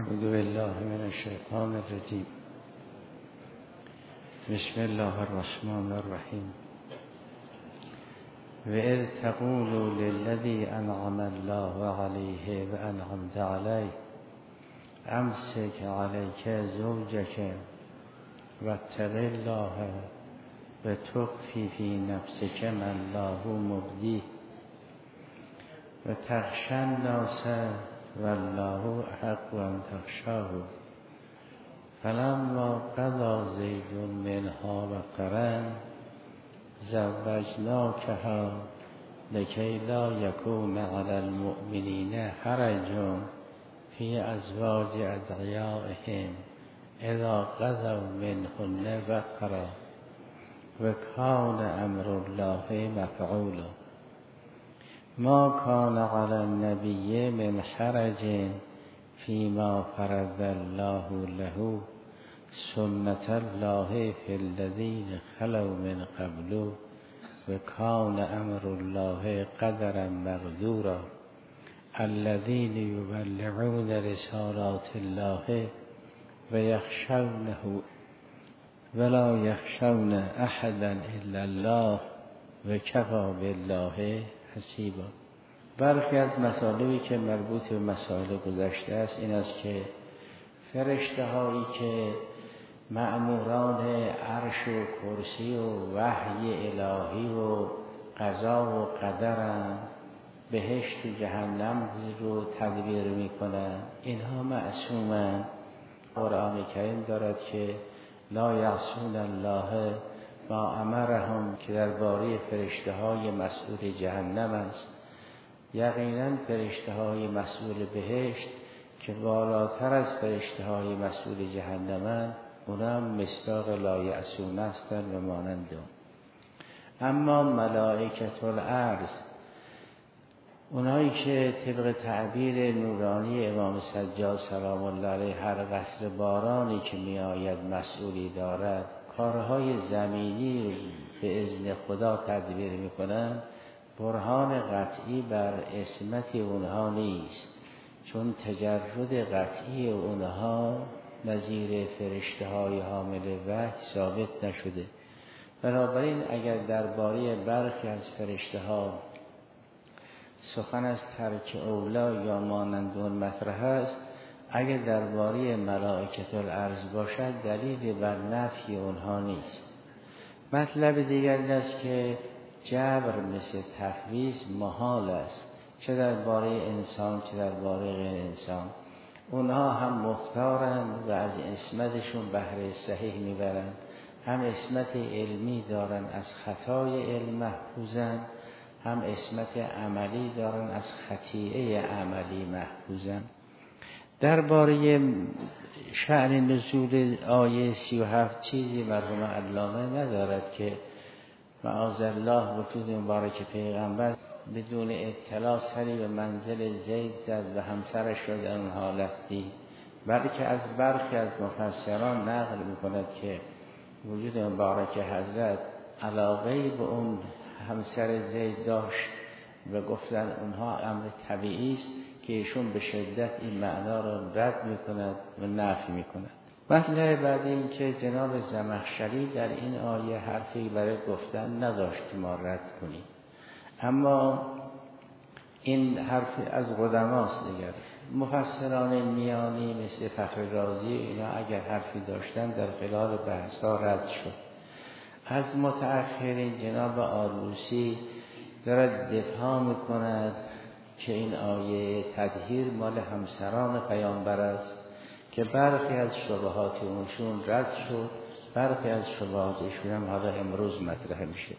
اعوذ بالله من الشیطان الرجیم. بسم الله الرحمن الرحیم. و اذ تقول للذی انعم الله علیه و انعمت علیه امسک علیک زوجک واتق الله و تخفی فی نفسک ما الله مبدیه و تخشی الناس والله احق ان تخشاه فلما قضى زید منها وطرا زوجناکها لکی لا یکون علی المؤمنین حرج فی ازواج ادعیائهم اذا قضوا منهن وطرا و کان امر الله مفعولا. ما کان علی النبی من حرج فیما فرض الله له سنت الله فی الذین خلوا من قبل و کان امر الله قدرا مقدورا. الذین یبلغون رسالات الله و یخشونه ولا یخشون احدا الا الله و کفی بالله حسیبا. برخی از مطالبی که مربوط به مسائل گذشته است این است که فرشته هایی که مأموران عرش و کرسی و وحی الهی و قضا و قدرند، بهشت و جهنم رو تدبیر میکنن، اینها معصومند. قرآن کریم دارد که لا یعصون الله ما امرهم که درباره فرشته های مسئول جهنم است. یقینا فرشته های مسئول بهشت که بالاتر از فرشته های مسئول جهنمند، اونا هم مصداق لا یعصون هستند و مانند اون. اما ملائکه الارض، اونایی که طبق تعبیر نورانی امام سجاد سلام الله علیه هر قطره بارانی که می آید مسئولی دارد، کارهای زمینی به اذن خدا تدبیر می کنند، برهان قطعی بر عصمت اونها نیست، چون تجرد قطعی اونها نظیر فرشته های حامل وحی ثابت نشده. بنابراین اگر درباره برخی از فرشته ها سخن از ترک اولا یا مانند اون مطرح است، اگر درباره ملائکه الارض باشد دلیل بر نفی اونها نیست. مطلب دیگر این است که جبر مثل تفویض محال است، چه درباره انسان چه درباره غیر انسان. اونها هم مختارند و از عصمتشون بهره صحیح میبرند، هم عصمت علمی دارن از خطای علم محفوظن، هم عصمت عملی دارن از خطیئه عملی محفوظن. درباره شأن نزول آیه 37 چیزی مرحوم علامه ندارد که معاذالله وجود مبارک پیغمبر بدون اطلاع سری به منزل زید زد و همسرش شد اون حالت دید، بلکه از برخی از مفسران نقل میکند که وجود مبارک حضرت علاقه به اون همسر زید داشت و گفتن اونها امر طبیعی است که ایشون به شدت این معنا را رد میکند و نفی میکند. مطلب بعد این که جناب زمخشری در این آیه حرفی برای گفتن نداشت که ما رد کنیم، اما این حرف از قدماست. دیگر مفسران میانی مثل فخر رازی اینا اگر حرفی داشتن در خلال بحث‌ها رد شد. از متأخرین جناب آلوسی دارد دفاع میکند که این آیه تطهیر مال همسران پیامبر است که برخی از شبهات اونشون رد شد، برخی از شبهاتشون هم حالا امروز مطرح میشه.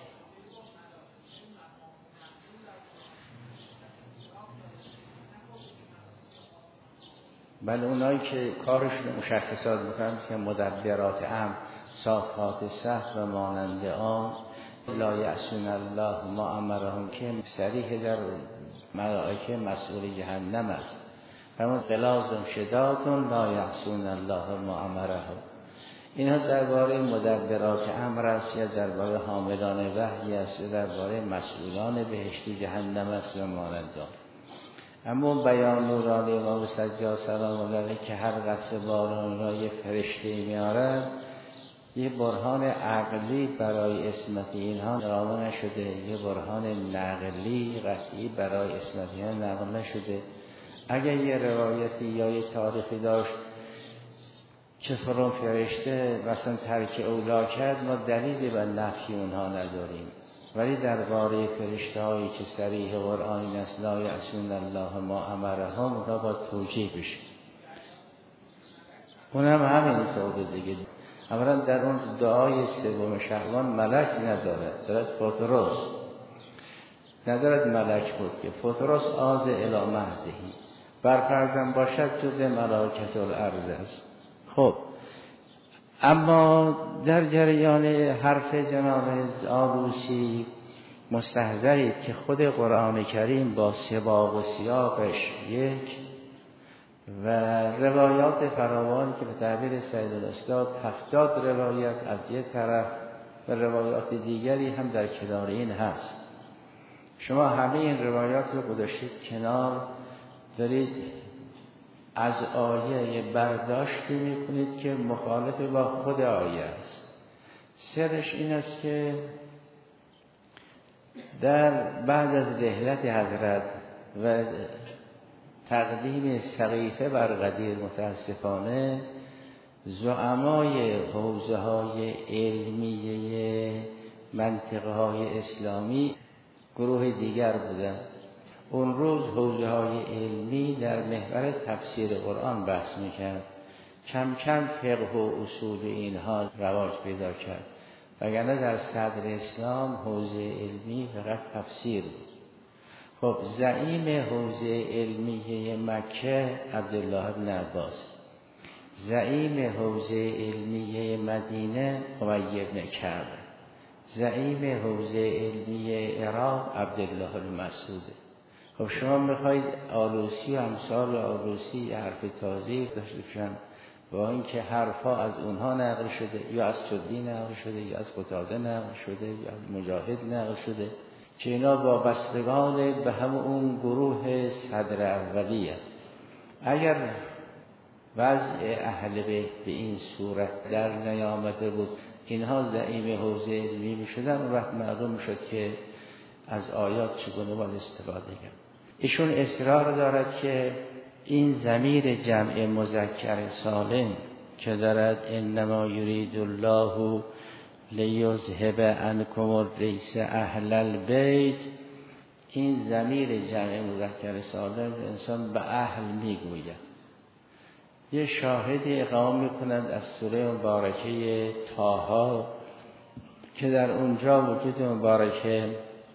بله اونایی که کارشون مشخصات میکنن که مدبرات امر، صافات صف و مانند آن، لا یعصون الله ما امرهم که صریح در ملائکه مسئول جهنم است. همون غلاظ شداد لا یعصون الله ما امرهم. اینها درباره مدبرات امر است یا درباره حاملان وحی است یا درباره مسئولان بهشت و جهنم است و مانند آن. اما بیان نورانی امام سجاد سلام الله علیه که هر قطره باران را یه فرشته میارد، یه برهان عقلی برای اسمت اینها نقل نشده، یه برهان نقلی قطعی برای اسمت اینها نقل نشده. اگر یه روایتی یا یه تاریخی داشت که فرون فرشته مثلا ترک اولا کرد، ما دلیلی به نفی اونها نداریم. ولی درباره فرشته هایی که صریح قرآنی است لا یعصون الله ما امرهم، اونها با توجیه بشه. اونم همین طوره دیگه. اولا در اون دعای سوم شعبان ملک نداره، دارد فطرس ندارد ملک بود که فطرس آز الی مهدهی برپرزن باشد جز ملائکة الارض است. خب اما در جریان حرف جناب آلوسی مستحضرید که خود قرآن کریم با سباق و سیاقش یک و روایات فراوانی که به تعبیر سید الاستاد 70 روایت از یک طرف و روایات دیگری هم در کنار این هست. شما همه این روایات رو گذاشتید کنار، دارید از آیه برداشتی میکنید که مخالف با خود آیه است. سرش این است که در بعد از رحلت حضرت و تقدیم سقیفه بر غدیر متاسفانه زعمای حوزه های علمیه منطقه های اسلامی گروه دیگر بودند. اون روز حوزه های علمی در محور تفسیر قرآن بحث میکرد. کم کم فقه و اصول اینها رواج پیدا کرد، وگرنه در صدر اسلام حوزه علمی فقط تفسیر بود. خب زعیم حوزه علمیه مکه عبدالله بن عباس، زعیم حوزه علمیه مدینه ابی بن کعب، زعیم حوزه علمیه عراق عبدالله بن مسعود. خب شما میخواید آلوسی و امثال آلوسی حرف تازه داشته باشن، با اینکه حرفا از اونها نقل شده، یا از سدی نقل شده، یا از قتاده نقل شده، یا از مجاهد نقل شده، که اینا وابستگان به هم اون گروه صدر اولیه. اگر وضع اهل بیت به این صورت در نیامده بود، اینها زعیم حوزه علمی میشدن، اون وقت معلوم میشد که از آیات چگونه باید استفاده کرد. ایشون اصرار دارد که این ضمیر جمع مذکر سالم که دارد انما یرید الله لیذهب عنکم الرجس اهل البیت، این ضمیر جمع مذکر سالم انسان به اهل میگوید. یه شاهدی اقامه میکنند از سوره مبارکه طه که در اونجا وجود مبارکه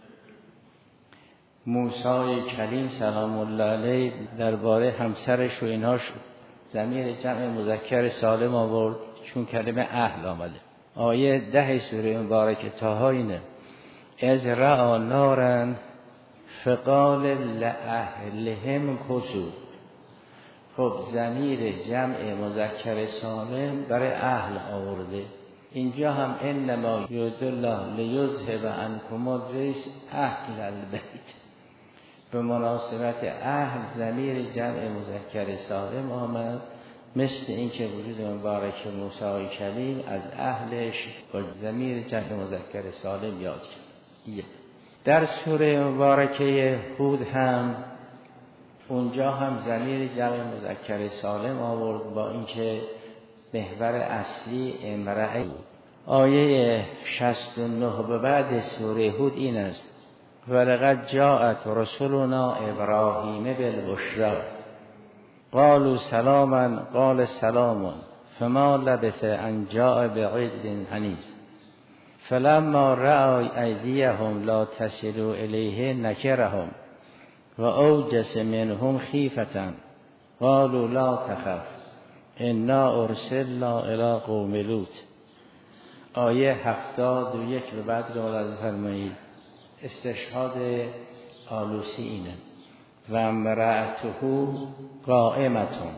موسی کلیم سلام الله علیه درباره همسرش و اینهاش ضمیر جمع مذکر سالم آورد، چون کلمه اهل آمده. آیه 10 سوره مبارکه طه اینه از رأى نارا فقال لأهلهم کثوا. خب ضمیر جمع مذکر سالم برای اهل آورده. اینجا هم انما یرید الله لیذهب عنکم الرجس اهل البیت، به مناسبت اهل ضمیر جمع مذکر سالم آمد، مثل اینکه وجود مبارک موسی کلیم از اهلش با ضمیر جمع مذکر سالم یاد کرد. در سوره مبارکه هود هم اونجا هم ضمیر جمع مذکر سالم آورد، با اینکه محور اصلی امرأه بود. آیه 69 به بعد سوره هود این است ولقد جاءت رسلنا ابراهیم بالبشری قالوا سلاما قال سلام فما لبث ان جاء بعجل حنیذ فلما رأوا ایدیهم لا تصل الیه نکرهم و اوجس منهم خیفة قالوا لا تخف انا ارسلنا الی قوم لوط. آیه 71 به بعد رو ملاحظه فرمایید. استشهاد آلوسی اینه و امرأته قائمتون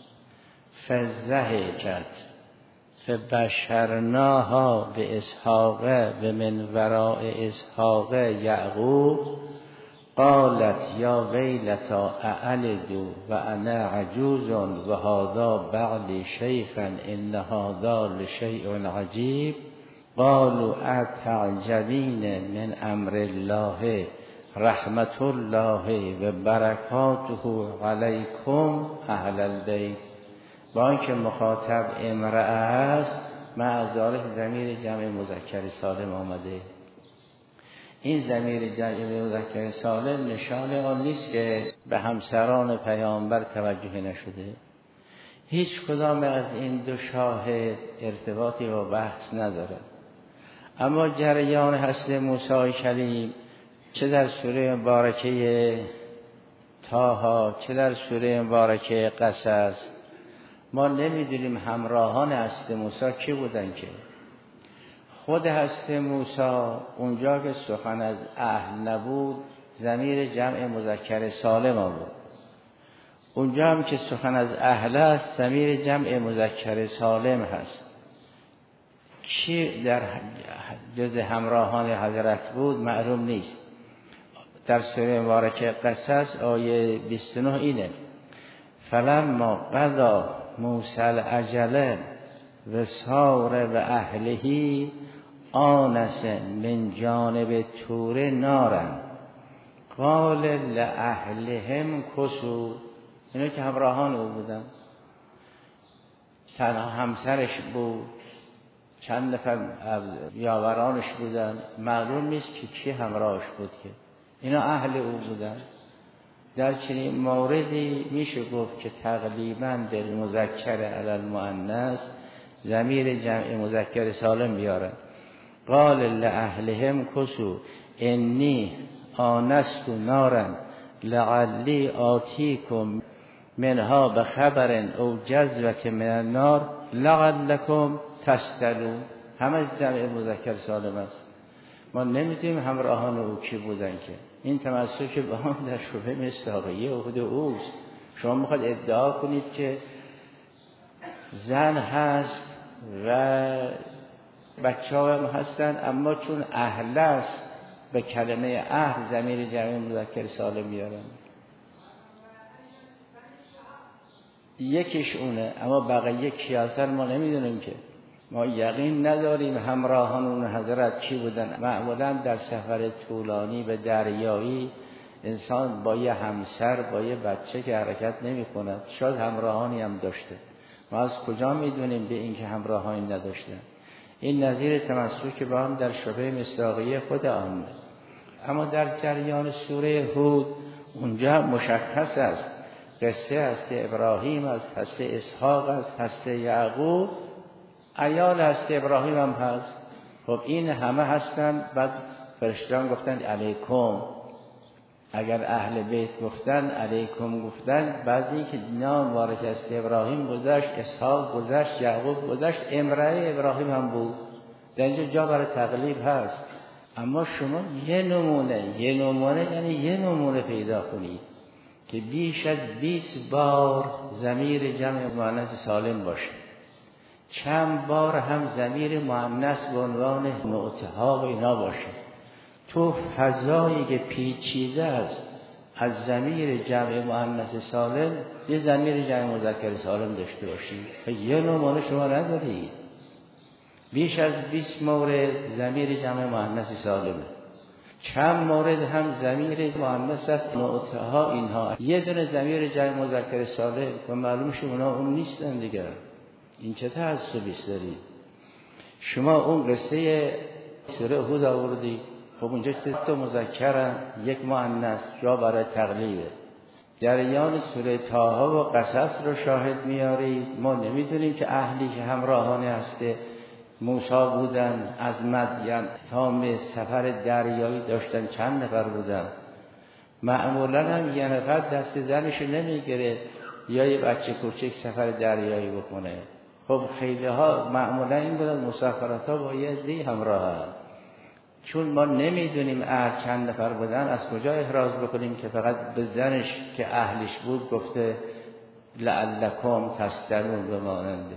فضحکت فبشرناها به اسحاق و من وراء اسحاق یعقوب قالت یا ویلتا اعلد و انا عجوز و هذا بعلی شیخا ان هذا لشیء عجیب قالوا اتعجبین من امر الله رحمت الله و برکاته علیکم اهل البیت. با اینکه مخاطب امرأه است، مع ذلک ضمیر جمع مذکر سالم آمده. این ضمیر جمع مذکر سالم نشان آن نیست که به همسران پیامبر توجه نشده. هیچ کدام از این دو شاهد ارتباطی با بحث نداره. اما جریان هست موسی کلیم چه در سوره مبارکه طه چه در سوره مبارکه قصص، ما نمیدونیم همراهان هست موسی کی بودن. که خود هست موسی اونجا که سخن از اهل نبود ضمیر جمع مذکر سالم آورد، اونجا هم که سخن از اهل است ضمیر جمع مذکر سالم هست. کی در جز همراهان حضرت بود معلوم نیست. در سوره مبارکه قصص آیه 29 اینه فلما قضا موسی الاجل و سار و اهلهی آنس من جانب طور نارا قال لاهلهم کسوا. اینا که همراهان او بودن، تنها همسرش بود، چند نفر از یاورانش بودن، معلوم نیست که کی همراهش بود. که اینا اهل او بودن. در چنین موردی میشه گفت که تقریبا در مذکر علی المؤنث ضمیر جمع مذکر سالم بیاره. قال لاهلهم کسوا انی آنست نارا لعلی آتیکم منها بخبر او جذوة من النار لعلکم تستلون. همه از جمع مذکر سالم است. ما نمیدونیم همراهان او کی بودن. که این تمسک به هم در شبهه مصداقیه عهد اوست. شما میخواد ادعا کنید که زن هست و بچه ها هم هستن، اما چون اهل است به کلمه اهل ضمیر جمع مذکر سالم میارن. یکیش اونه، اما بقیه کی هستن ما نمیدونیم. که ما یقین نداریم همراهان اون حضرت چی بودن. معمولا در سفر طولانی به دریایی انسان با یه همسر با یه بچه که حرکت نمی کند. شاید همراهانی هم داشته، ما از کجا میدونیم به این که همراهانی نداشته. این نظیر تمسک با هم در شبه مصداقیه خود آن. اما در جریان سوره هود اونجا مشخص است قصه است ابراهیم است، هست اسحاق است، هست یعقوب، عیال هست ابراهیم هم هست. خب این همه هستن. بعد فرشتگان گفتن علیکم، اگر اهل بیت گفتن علیکم گفتن. بعضی که نام مبارک است ابراهیم گذشت، اسحاق گذشت، یعقوب گذشت، امرأه ابراهیم هم بود. در اینجا جا برای تقلیب هست. اما شما یه نمونه یعنی یه نمونه پیدا کنید که بیش از 20 بار ضمیر جمع مؤنث سالم باشه، چند بار هم ضمیر مؤنث به عنوان نعتها و اینا باشه. تو فضایی که پیچیده است از ضمیر جمع مؤنث سالم یه ضمیر جمع مذکر سالم داشته باشید. یه نمونه شما ندارید. بیش از 20 مورد ضمیر جمع مؤنث سالمه، چند مورد هم ضمیر مؤنث است، نعتها اینها. یه دونه ضمیر جمع مذکر سالم و معلوم شه اونا اون نیستن دیگه. این چه تعصبی است دارید شما؟ اون قصه سوره هود آوردی، خب اونجا 3 مذکرن، 1 مؤنث، جا برای تقلیبه. جریان سوره طه و قصص رو شاهد میارید. ما نمیدونیم که اهلی که همراهانه هسته موسی بودن، از مدین تا سفر دریایی داشتن چند نفر بودن. معمولا هم یه نفر دست زنش نمیگیره یا یه بچه کوچک سفر دریایی بکنه. خب خیلی ها معمولا این بودن مسافرت ها با یه دی همراه هست. چون ما نمیدونیم اهل چند نفر بودن، از کجا احراز بکنیم که فقط به زنش که اهلش بود گفته لعلکم تستلون به ماننده.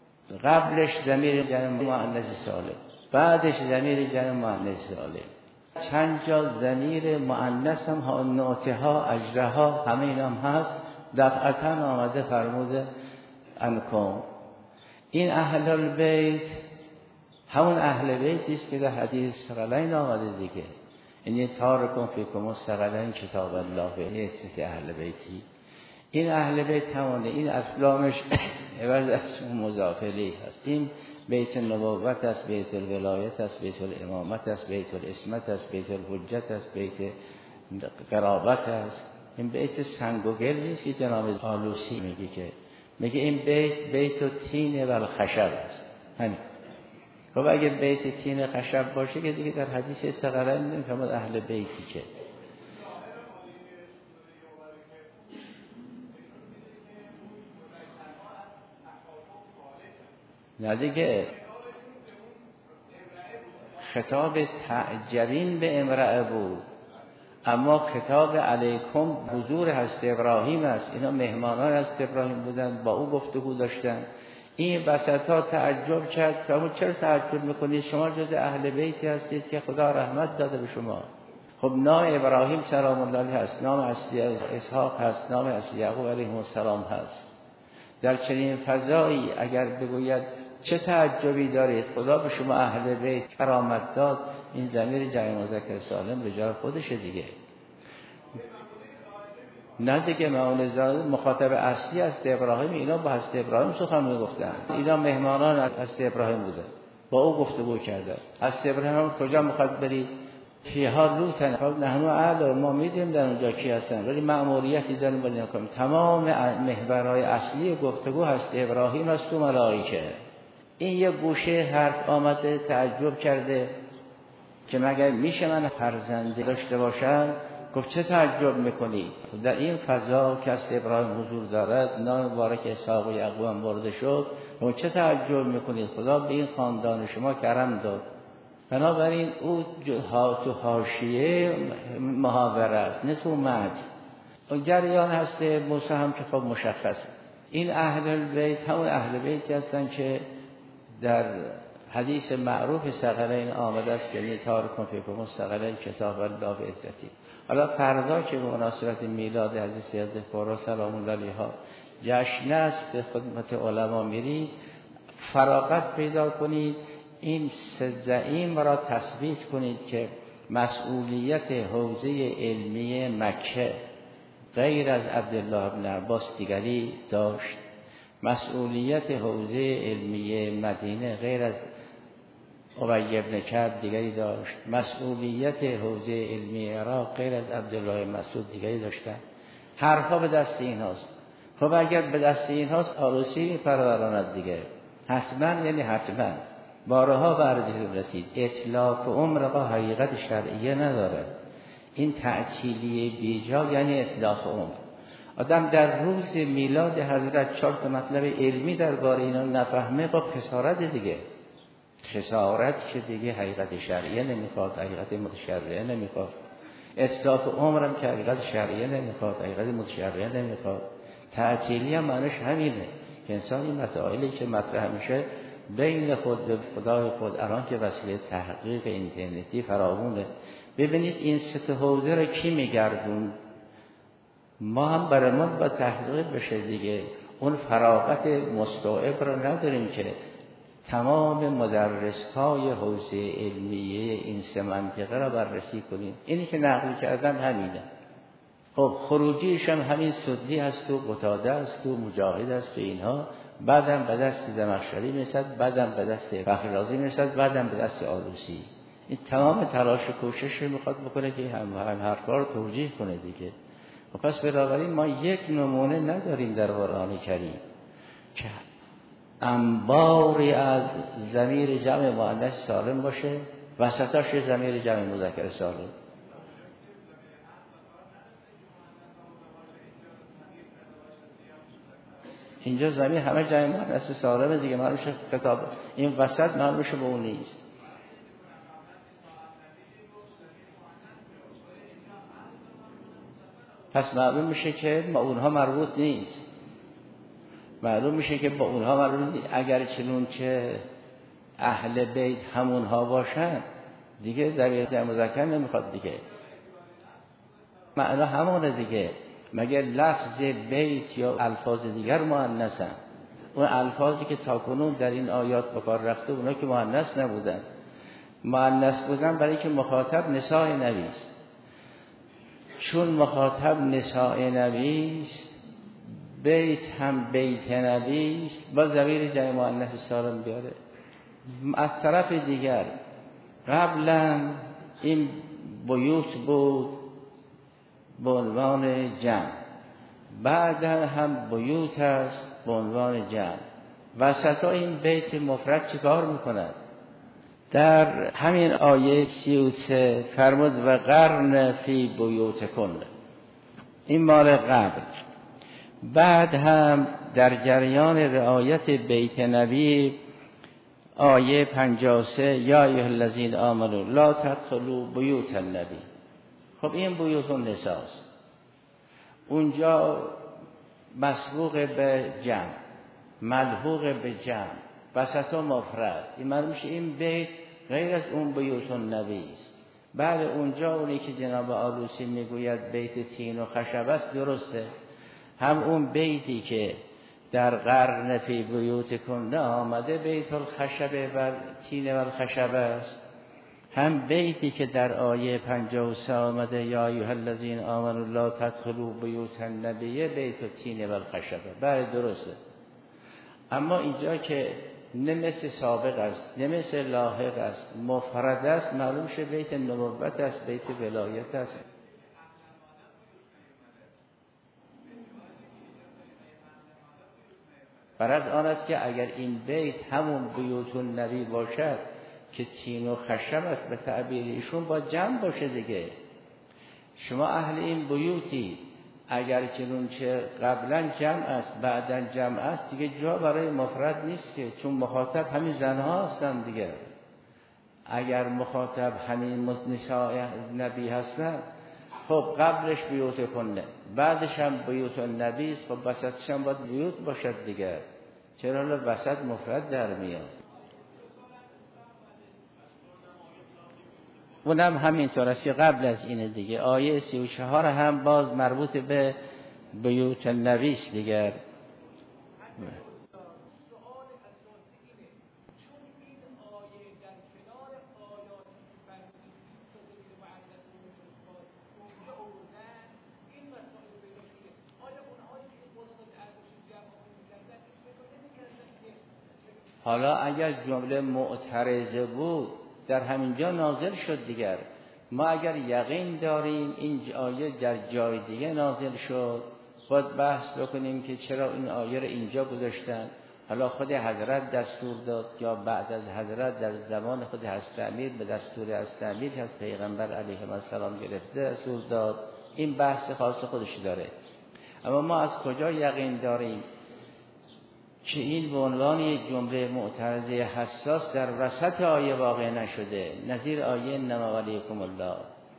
قبلش ضمیر جمع مؤنث سالم، بعدش ضمیر جمع مؤنث سالم. چند جا ضمیر مؤنث هم ها، نعتها، اجرها، همه اینا هم هست. دفعتا آمده فرموده انکم. این اهل البیت همون اهل بیتی است که در حدیث ثقلین آمده دیگه. این تارکم فیکم الثقلین کتاب الله به ایت اهل بیتی. این اهل بیت همونه. این اسلامش عوض از مضاف الیه هست. این بیت النبوت است، بیت الولایت است، بیت الامامت است، بیت الاسمت است، بیت الحجت است، بیت قرابت است. این بیت سنگ و گل نیست که جناب آلوسی میگه، که میگه این بیت التین و الخشب است. همین. خب اگه بیت تین خشب باشه که دیگه در حدیث ثقلین نمیفهمد اهل بیتی که. نه دیگه خطاب تعجبین به امرأه بود، اما خطاب علیکم حضور حضرت ابراهیم است. اینا مهمانان حضرت ابراهیم بودن، با او گفتگو داشتن. این وسطا تعجب کرد. فرمود چرا تعجب میکنید؟ شما جز اهل بیتی هستید که خدا رحمت داده به شما. خب نام ابراهیم سلام الله علیه هست، نام اصلی اسحاق هست، نام اصلی یعقوب علیه السلام هست. در چنین فضایی اگر بگوید چه تعجبی دارید، خدا به شما اهل بیت کرامت داد، این ضمیر جمع مذکر سالم به جای خودشه دیگه. نه دیگه معون زاد مخاطب اصلی است ابراهیم. اینا با حضرت ابراهیم سخن میگفتن، اینا مهمانان حضرت ابراهیم بودن، با او گفتگو کردن. حضرت ابراهیم کجا میخواد برید؟ فیها لوطن. خب نحنو اعلم، ما میدیم در اونجا کی هستن، ولی مأموریتی داریم باید نکنیم. تمام محورهای اصلی گفتگو حضرت ابراهیم است و ملائکه. این یه گوشه حرف آمده تعجب کرده که مگر میشه من فرزندی داشته باشم؟ گفت چه تعجب میکنی؟ در این فضا که حضرت ابراهیم حضور دارد، نام مبارک اسحاق و یعقوب هم برده شد، گفت چه تعجب میکنید؟ خدا به این خاندان شما کرم داد. بنابراین او تو حاشیه محاوره است، نه تو متن. و جریان هست موسی هم که خب مشخصه. این اهل بیت همون اهل بیتی هستن که در حدیث معروف ثقلین آمده است، یعنی تارکم فیکم الثقلین کتاب الله به عزتی. حالا فردا که به مناسبت میلاد حضرت سید فاروق سلام الله علیها جشن است، به خدمت علما میرید، فراغت پیدا کنید، این سه زعیم را تثبیت کنید که مسئولیت حوزه علمی مکه غیر از عبدالله بن عباس دیگری داشت، مسئولیت حوزه علمی مدینه غیر از ابی بن کعب دیگری داشت، مسئولیت حوزه علمی عراق غیر از عبدالله مسعود دیگری داشتن. حرفا به دست این هاست. خب اگر به دست این هاست آروسی پروراند دیگه، حتما، یعنی حتما بارها برزید رسید. اطلاق عمر حقیقت شرعیه نداره. این تعطیلی بیجا یعنی اطلاق عمر. آدم در روز میلاد حضرت 4 مطلب علمی درباره اینا نفهمه، با خسارت دیگه. خسارت که دیگه حقیقت شرعیه نمیخواد، حقیقت متشرعه نمیخواد. اطلاق عمرم که حقیقت شرعیه نمیخواد، حقیقت متشرعه نمیخواد. تعطیلی هم معنیش همینه که انسان این مسائلی که مطرح میشه بین خود به خدای خود، الان که وسیله تحقیق اینترنتی فراوونه. ببینید این سه حوزه رو کی میگردون؟ ما هم برامون با تحقیق بشه دیگه. اون فراغت مستوعب رو نداریم که تمام مدرس‌های حوزه علمیه این سه منطقه را بررسی کنیم. اینی که نقل کردم همینه. خب خروجیش هم همین سدی هست و قتاده است و مجاهد است و اینها. بعدم به دست زمخشری میرسد، بعدم به دست فخر رازی میرسد، بعدم به دست آلوسی. این تمام تلاش و کوشش رو میخواد بکنه که هم حرفا رو توجیه کنه دیگه. و پس بنابراین ما یک نمونه نداریم در قرآن کریم که انباری از ضمیر جمع مؤنث سالم باشه، وسطاش ضمیر جمع مذکر سالم. اینجا ضمیر همه جمع مؤنث سالمه دیگه، معلومه خطاب این وسط معلومه به اون نیست. پس معلوم میشه که با اونها مربوط نیست. معلوم میشه که با اونها مربوط نیست. اگر چنون که اهل بیت همونها باشن، دیگه ضمیر جمع مذکر نمیخواد دیگه، معنا همونه دیگه. مگر لفظ بیت یا الفاظ دیگر مؤنثن؟ اون الفاظی که تاکنون در این آیات به کار رفته اونا که مؤنث نبودن. مؤنث بودن برای که مخاطب نساء نبی است. چون مخاطب نساء نبی است، بیت هم بیت نبی است، با ضمیر جمع مؤنث سالم بیاره. از طرف دیگر قبلا این بیوت بود به عنوان جمع، بعدا هم بیوت است به عنوان جمع. وسطا این بیت مفرد چیکار میکند؟ در همین آیه 33 فرمود و قرن فی بیوتکن، این مال قبل. بعد هم در جریان رعایت بیت نبی آیه 53 یا ایها الذین آمنوا لا تدخلوا بیوت النبی. خب این بیوت النساء است، اونجا مسبوق به جمع، ملحوق به جمع، وسطا مفرد. این معلوم میشه این بیت غیر از اون بیوت النبی است. بله اونجا اونی که جناب آلوسی میگوید بیت تین و خشب است درسته، هم اون بیتی که در قرن فی بیوتکن آمده بیت الخشب و تین و الخشب است، هم بیتی که در آیه 53 آمده یا ایها الذین آمنوا لا تدخلوا بیوت النبی بیت التین و الخشب. بله درسته، اما اینجا که نه مثل سابق است نه مثل لاحق است، مفرد است، معلوم شه بیت نبوت است، بیت ولایت است. برای آن است که اگر این بیت همون بیوت النبی باشد که تین و خشب است به تعبیر ایشون با جمع باشه دیگه. شما اهل این بیوتی، اگر چنانچه قبلا جمع است بعدا جمع است، دیگه جا برای مفرد نیست که، چون مخاطب همین زنها هستن دیگه. اگر مخاطب همین نساء نبی هستن، خب قبلش بیوت کنه بعدش هم بیوت النبی است، خب وسطش هم باید بیوت باشد دیگه. چرا وسط مفرد در میاد؟ اونم همینطور است که قبل از اینه دیگه. آیه 34 هم باز مربوط به بیوت النبی است دیگه. حالا اگر جمله معترضه بود در همینجا نازل شد دیگر. ما اگر یقین داریم این آیه در جای دیگه نازل شد، باید بحث بکنیم که چرا این آیه رو اینجا گذاشتن. حالا خود حضرت دستور داد یا بعد از حضرت در زمان خود حضرت امیر به دستور حضرت امیر که از پیغمبر علیه السلام گرفته دستور داد، این بحث خاص خودش داره. اما ما از کجا یقین داریم که این به عنوان یک جمله معترضه حساس در وسط آیه واقع نشده؟ نظیر آیه انما ولیکم الله.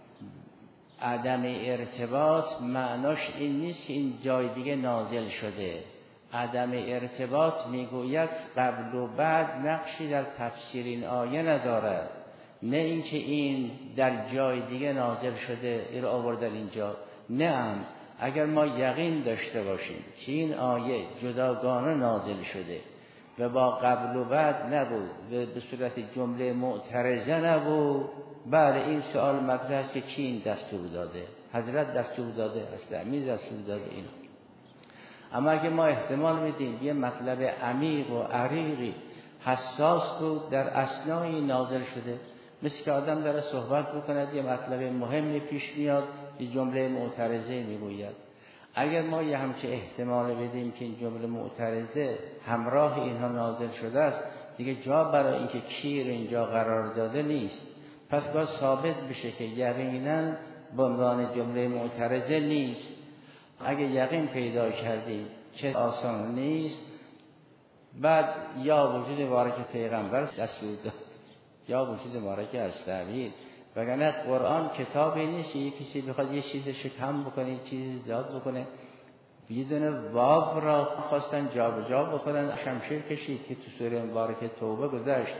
عدم ارتباط معناش این نیست که این جای دیگه نازل شده. عدم ارتباط میگوید قبل و بعد نقشی در تفسیر این آیه ندارد، نه اینکه این در جای دیگه نازل شده این رو آوردن اینجا. نه، اگر ما یقین داشته باشیم که این آیه جداگانه نازل شده و با قبل و بعد نبود و به صورت جمله معترضه نبود، بله این سوال مطرح است که کی این دستور داده؟ حضرت دستور داده؟ حضرت امیر دستور داده؟ این. اما اگه ما احتمال میدیم یه مطلب عمیق و عریقی حساس بود در اثنای نازل شده، مثل که آدم داره صحبت بکند یه مطلب مهمی پیش میاد یه جمله معترضه میگوید، اگر ما یه همچه احتمال بدیم که این جمله معترضه همراه اینها نازل شده است، دیگه جا برای اینکه کیر اینجا قرار داده نیست. پس باید ثابت بشه که یقینا به عنوان جمله معترضه نیست. اگه یقین پیدا کردیم چه آسان نیست، بعد یا وجود مبارک پیغمبر دستور داد یا وجود مبارک از تعبیر. وگرنه قرآن کتابی نیست یه کسی بخواد یه چیزش کم بکنه چیزی زیاد بکنه. یه دونه واو را خواستن جا به جا بکنن، شمشیر کشید که تو سوره مبارکه توبه گذشت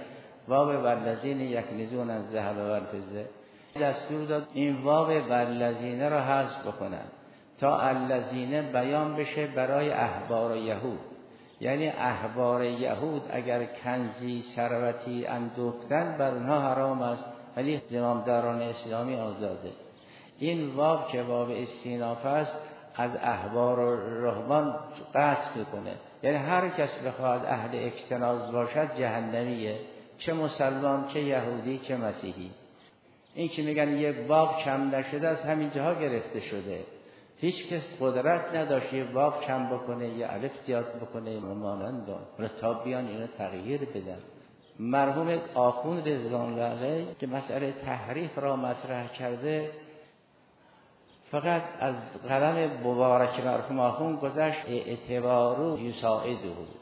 واو والذین یکنزون الذهب والفضه، دستور داد این واو والذین را حذف بکنن تا الذین بیان بشه برای احبار یهود. یعنی احبار یهود اگر کنزی ثروتی اندوختن بر اونها حرام است، ولی زمامداران اسلامی آزاده. این واو که واو استیناف است از احبار و رهبان قطع میکنه. یعنی هر کس بخواد اهل اکتناز باشد جهنمیه، چه مسلمان چه یهودی چه مسیحی. این که میگن یه واو کم نشده از همین جاها گرفته شده. هیچ کس قدرت نداشت یه واو کم بکنه یا الف زیاد بکنه مانند اون تا بیان اینو تغییر بدن. مرحوم آخوند رضوان الله علیه که مسئله تحریف را مطرح کرده فقط از قلم مبارک مرحوم آخوند گذشت اعتبارو یساعده.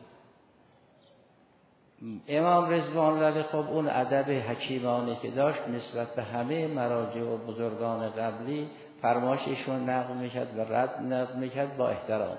امام رضوان الله علیه خب اون ادب حکیمانه که داشت نسبت به همه مراجع و بزرگان قبلی فرمایششون نقل میکرد و رد نقل میکرد با احترام.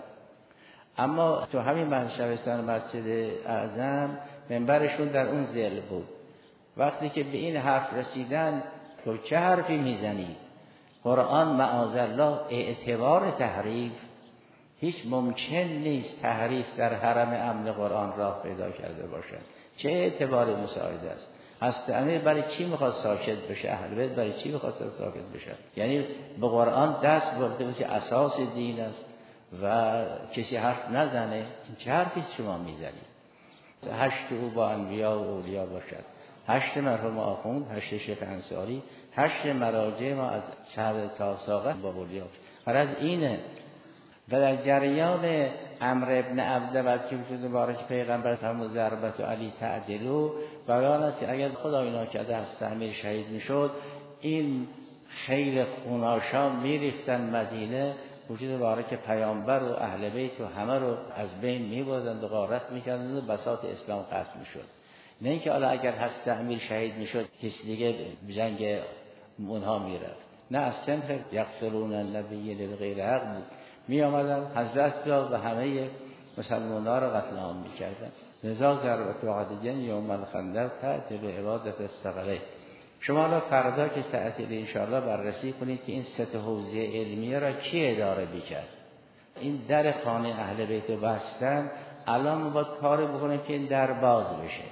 اما تو همین منشبستان مسجد اعظم منبرشون در اون ذیل بود. وقتی که به این حرف رسیدن تو چه حرفی میزنی؟ قرآن معاذالله اعتبار تحریف هیچ ممکن نیست تحریف در حرم امن قرآن راه پیدا کرده باشد. چه اعتبار مساعده است؟ حضرت امیر برای چی میخواد ساکت بشه؟ اهل بیت برای چی میخواد ساکت بشه؟ یعنی به قرآن دست برده باشه اساس دین است و کسی حرف نزنه. این چه حرفی شما میزنید؟ 8 او با انبیا و اولیاء باشد، 8 مرحوم آخوند، 8 شیخ انصاری، 8 مراجع ما از سر تا ساقه با اولیاء. فرض اینه. و در جریان عمرو ابن عبد که وجود مبارک پیغمبر فرمود ضربت علی تعدلو، بیان است که اگر خدای ناکرده هست امیر شهید میشد این خیل خوناشا میریختن مدینه، وجود مبارک پیامبر و اهل بیت و همه رو از بین میبردند و غارت میکردند و بساط اسلام قطع میشد. نه اینکه حالا اگر هست امیر شهید میشد کسی دیگه جنگ اونها میرفت. نه، از سنخ یقتلون النبی لغیر حق بود. می آمدن حضرت را و همه مسلمان ها را قتل عام می کردن. لذا ضربت وعدین یوم الخندق تعطیل عبادت الثقلین. شما را فردا که تعطیل انشاءالله بررسی کنید که این 3 حوزه علمیه را کی اداره می‌کرد. این در خانه اهل بیت بستن، الان ما باید کاری بکنیم که این در باز بشه.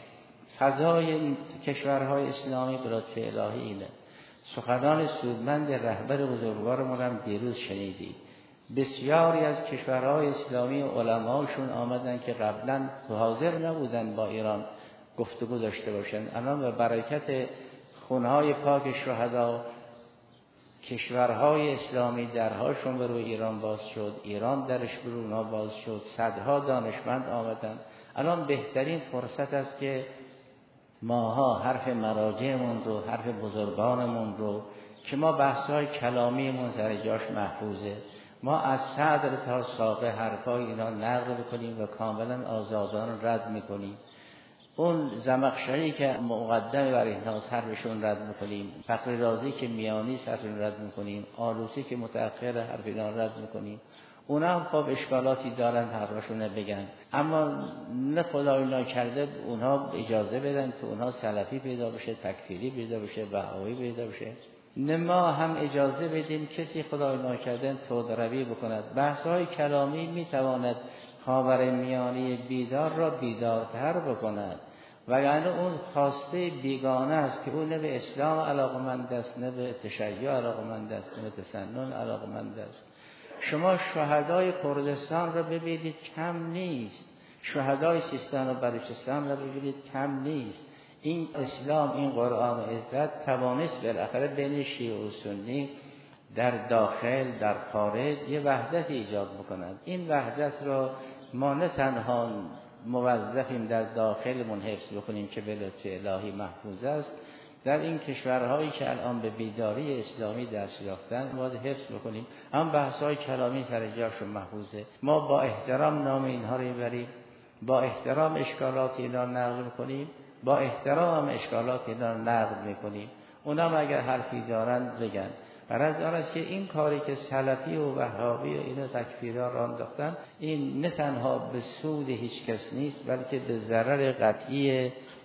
فضای کشورهای اسلامی به لطف الهی اینه. سخنان سودمند رهبر بزرگوارمون هم دیروز شنیدید. بسیاری از کشورهای اسلامی علماشون آمدن که قبلا حاضر نبودن با ایران گفتگو داشته باشن. الان به برکت خونهای پاک شهدا کشورهای اسلامی درهاشون به روی ایران باز شد، ایران درش به روی اونا باز شد، صدها دانشمند آمدن. الان بهترین فرصت است که ماها حرف مراجعمون رو، حرف بزرگانمون رو که ما بحث‌های کلامیمون سر جاش محفوظه، ما از صدر تا ساقه حرفای اینا نقل بکنیم و کاملا آزادانه رد میکنیم. اون زمخشری که مقدم بر اینها حرفشون رد میکنیم، فخر رازی که میانی حرفشون رد میکنیم، آلوسی که متأخر حرف اینا رد میکنیم. اونا هم خب اشکالاتی دارن حرفشون بگن، اما نه خدای ناکرده اونها اجازه بدن که اونها سلفی پیدا بشه، تکفیری پیدا بشه، بهایی پیدا بشه. نه ما هم اجازه بدیم کسی خدای ناکرده تودروی بکند. بحث‌های کلامی میتواند خاور میانی بیدار را بیدارتر بکند، وگرنه اون خواسته بیگانه است که اون نه به اسلام علاقمند است، نه به تشیع علاقمند است، نه به تسنن علاقمند است. شما شهدای کردستان را ببینید کم نیست، شهدای سیستان و بلوچستان را ببینید کم نیست. این اسلام، این قرآن و عزت توانست بالاخره بین شیعه و سنی در داخل در خارج یه وحدت ایجاد بکنند. این وحدت را ما نه تنها موظفیم در داخلمون حفظ بکنیم که به لطف الهی محفوظ است، در این کشورهایی که الان به بیداری اسلامی دست یافتن باید حفظ بکنیم. هم بحث‌های کلامی سر جاشون محفوظه، ما با احترام نام اینها رو ببریم، با احترام اشکالات اینا رو نقل کنیم، با احترام اشکالات اینا رو نقل میکنیم. اونم اگر حرفی دارن بگن. غرض آن است که این کاری که سلفی و وهابی و اینا تکفیرها را انداختن، این نه تنها به سود هیچ کس نیست، بلکه به ضرر قطعی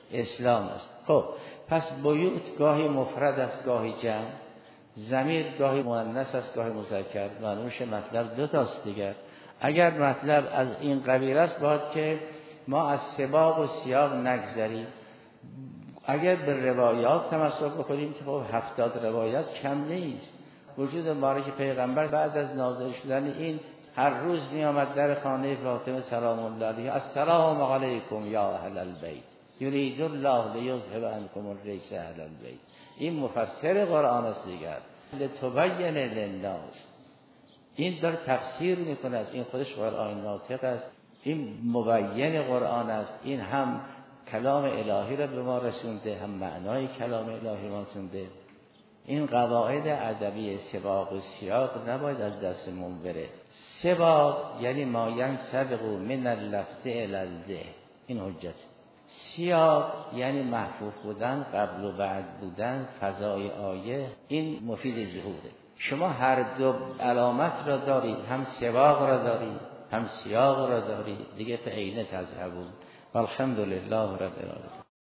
اسلام است. خب پس بیوت گاهی مفرد است گاهی جمع، ضمیر گاهی مؤنث است گاهی مذکر، معلوم شه مطلب دو تاست دیگر. اگر مطلب از این قبیل است باید که ما از سباق و سیاق نگذریم. اگر به روایات تمسک بکنیم که خب 70 روایت کم نیست. وجود مبارک پیغمبر بعد از نازل شدن این هر روز می آمد در خانه فاطمه سلام الله علیها، السلام علیکم یا اهل البیت یرید الله لیذهب عنکم الرجس اهل البیت. این مفسر قرآن است دیگر، لتبین للناس، این داره تفسیر میکنه، این خودش قرآن ناطق است، این مبین قرآن است، این هم کلام الهی را به ما رسونده هم معنای کلام الهی ما رسونده. این قواعد ادبی سباق و سیاق نباید از دستمون بره. سباق یعنی ما ینسبق من اللفظ الی الذهن، این حجت. سیاق یعنی محفوظ بودن، قبل و بعد بودن، فضای آیه، این مفید ظهوره. شما هر دو علامت را دارید، هم سباق را دارید هم سیاق را دارید دیگه، فعینه تذهبون. والحمدلله رب العالمین.